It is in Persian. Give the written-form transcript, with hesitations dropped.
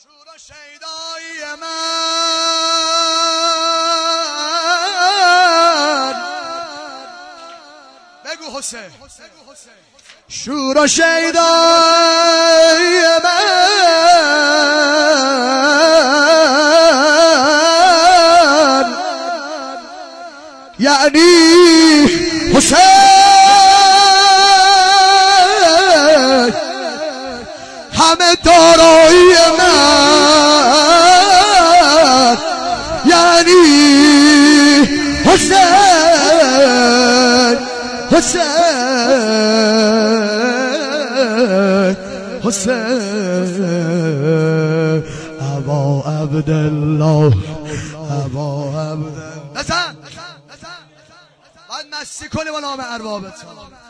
شور و شیدای من بگو حسین شور و شیدای من یعنی حسین همه دارایی من یعنی حسین حسین حسین ابا عبدالله ابا عبدالله نزن باید مستی کنی با نام اربابت